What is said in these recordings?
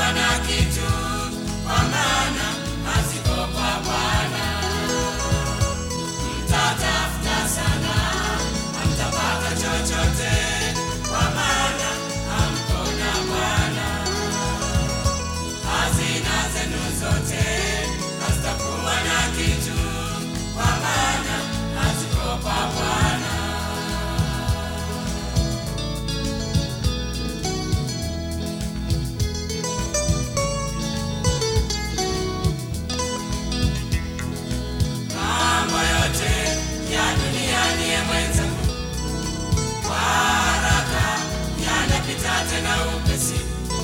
hamtakuwa na kitu, kwa maana haziko kwa Bwana. Mtatafuta sana, hamtapata chochote, kwa maana hamkona Bwana. Hazina zenu zote hazitakuwa na kitu, kwa maana haziko kwa Bwana. Mambo yote ya dunia ni mwenzangu, kwa haraka yanapita tena upesi,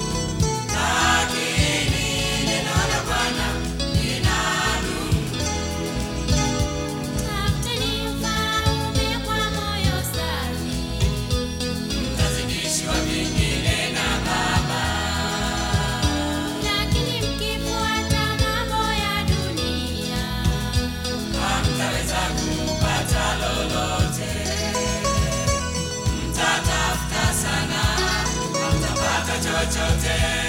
lakini neno la Bwana linadumu. Tafuteni ufalme kwa moyo safi, Mtazidishiwa vingine na Baba. lakini mkifuata mambo ya dunia, Hamtaweza kupata lolote. Mtatafuta sana, hamtapata chochote,